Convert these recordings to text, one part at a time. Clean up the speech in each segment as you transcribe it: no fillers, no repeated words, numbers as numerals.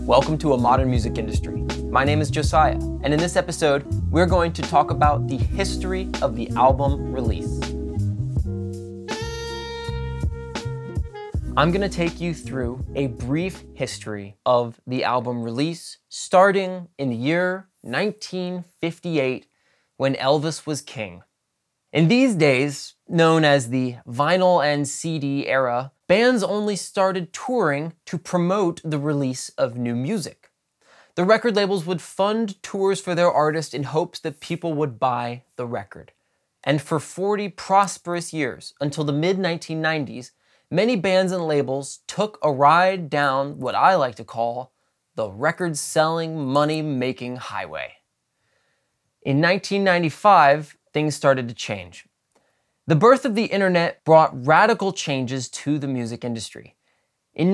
Welcome to A Modern Music Industry. My name is Josiah, and in this episode, we're going to talk about the history of the album release. I'm going to take you through a brief history of the album release, starting in the year 1958, when Elvis was king. In these days, known as the vinyl and CD era, bands only started touring to promote the release of new music. The record labels would fund tours for their artists in hopes that people would buy the record. And for 40 prosperous years, until the mid-1990s, many bands and labels took a ride down what I like to call the record-selling, money-making highway. In 1995, things started to change. The birth of the internet brought radical changes to the music industry. In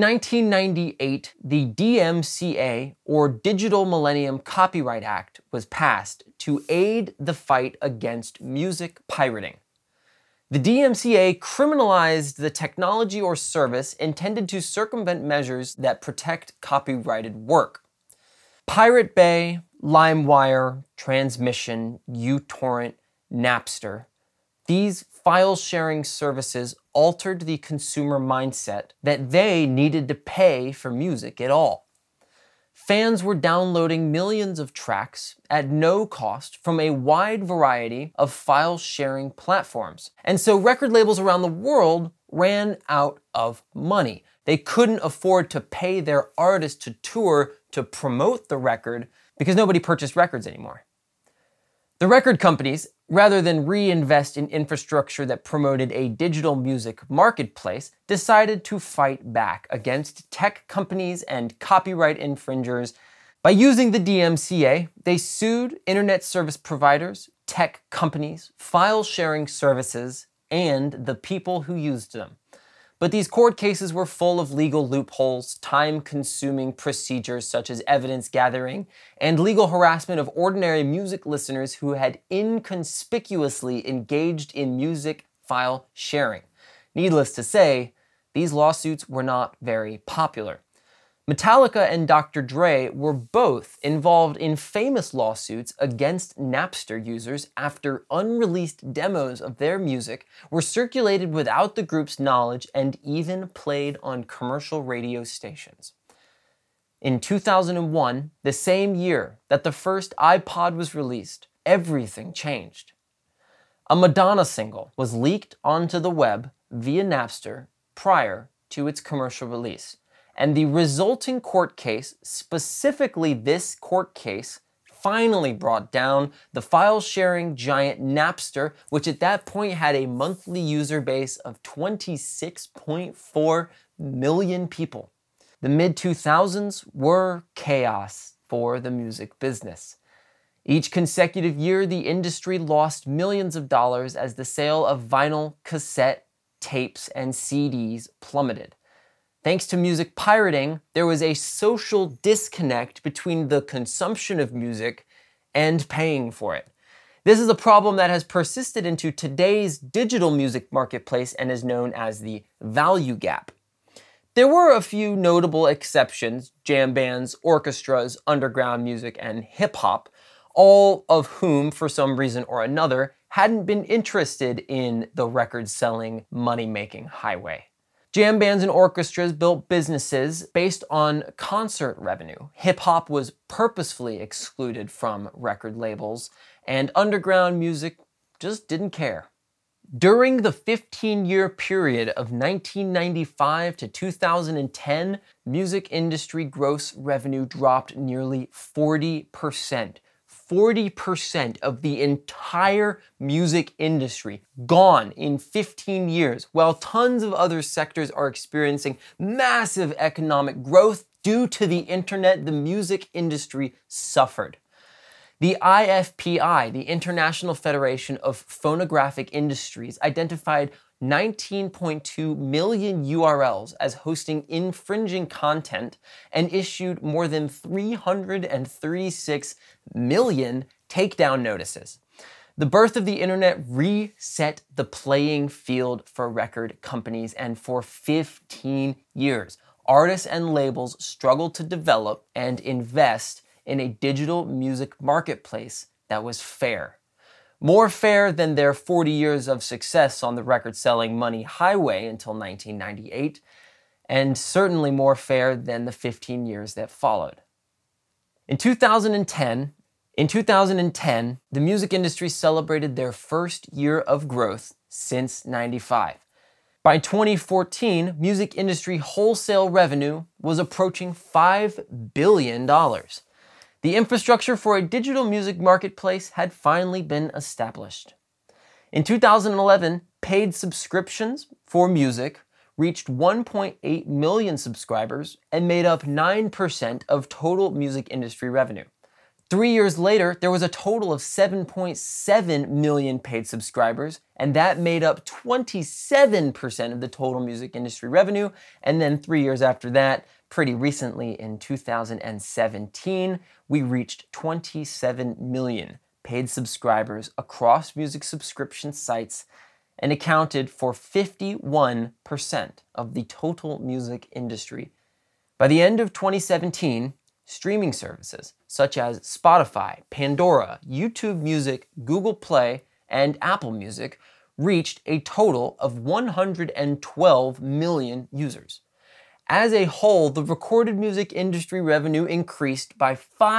1998, the DMCA, or Digital Millennium Copyright Act, was passed to aid the fight against music pirating. The DMCA criminalized the technology or service intended to circumvent measures that protect copyrighted work. Pirate Bay, LimeWire, Transmission, uTorrent, Napster. These file-sharing services altered the consumer mindset that they needed to pay for music at all. Fans were downloading millions of tracks at no cost from a wide variety of file-sharing platforms. And so record labels around the world ran out of money. They couldn't afford to pay their artists to tour to promote the record because nobody purchased records anymore. The record companies, rather than reinvest in infrastructure that promoted a digital music marketplace, decided to fight back against tech companies and copyright infringers. By using the DMCA, they sued internet service providers, tech companies, file-sharing services, and the people who used them. But these court cases were full of legal loopholes, time-consuming procedures such as evidence gathering, and legal harassment of ordinary music listeners who had inconspicuously engaged in music file sharing. Needless to say, these lawsuits were not very popular. Metallica and Dr. Dre were both involved in famous lawsuits against Napster users after unreleased demos of their music were circulated without the group's knowledge and even played on commercial radio stations. In 2001, the same year that the first iPod was released, everything changed. A Madonna single was leaked onto the web via Napster prior to its commercial release. And the resulting court case, specifically this court case, finally brought down the file-sharing giant Napster, which at that point had a monthly user base of 26.4 million people. The mid-2000s were chaos for the music business. Each consecutive year, the industry lost millions of dollars as the sale of vinyl, cassette, tapes, and CDs plummeted. Thanks to music pirating, there was a social disconnect between the consumption of music and paying for it. This is a problem that has persisted into today's digital music marketplace and is known as the value gap. There were a few notable exceptions: jam bands, orchestras, underground music, and hip-hop, all of whom, for some reason or another, hadn't been interested in the record-selling, money-making highway. Jam bands and orchestras built businesses based on concert revenue. Hip-hop was purposefully excluded from record labels, and underground music just didn't care. During the 15-year period of 1995 to 2010, music industry gross revenue dropped nearly 40%. 40% of the entire music industry gone in 15 years, while tons of other sectors are experiencing massive economic growth due to the internet. The music industry suffered. The IFPI, the International Federation of Phonographic Industries, identified 19.2 million URLs as hosting infringing content and issued more than 336 million takedown notices. The birth of the internet reset the playing field for record companies, and for 15 years, artists and labels struggled to develop and invest in a digital music marketplace that was fair. More fair than their 40 years of success on the record-selling Money Highway until 1998, and certainly more fair than the 15 years that followed. In 2010, the music industry celebrated their first year of growth since '95. By 2014, music industry wholesale revenue was approaching $5 billion. The infrastructure for a digital music marketplace had finally been established. In 2011, paid subscriptions for music reached 1.8 million subscribers and made up 9% of total music industry revenue. 3 years later, there was a total of 7.7 million paid subscribers, and that made up 27% of the total music industry revenue. And then 3 years after that, pretty recently in 2017, we reached 27 million paid subscribers across music subscription sites and accounted for 51% of the total music industry. By the end of 2017, streaming services such as Spotify, Pandora, YouTube Music, Google Play, and Apple Music reached a total of 112 million users. As a whole, the recorded music industry revenue increased by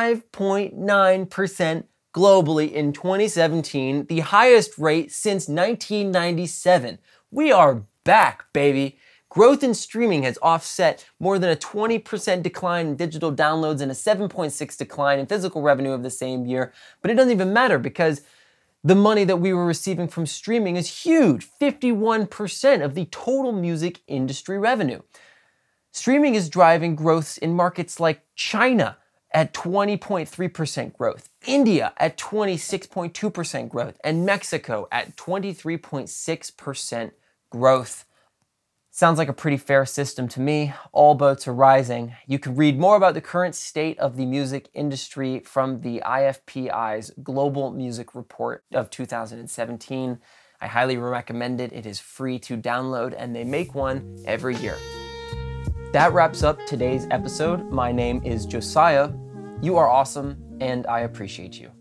5.9% globally in 2017, the highest rate since 1997. We are back, baby. Growth in streaming has offset more than a 20% decline in digital downloads and a 7.6% decline in physical revenue of the same year. But it doesn't even matter because the money that we were receiving from streaming is huge, 51% of the total music industry revenue. Streaming is driving growths in markets like China at 20.3% growth, India at 26.2% growth, and Mexico at 23.6% growth. Sounds like a pretty fair system to me. All boats are rising. You can read more about the current state of the music industry from the IFPI's Global Music Report of 2017. I highly recommend it. It is free to download, and they make one every year. That wraps up today's episode. My name is Josiah. You are awesome, and I appreciate you.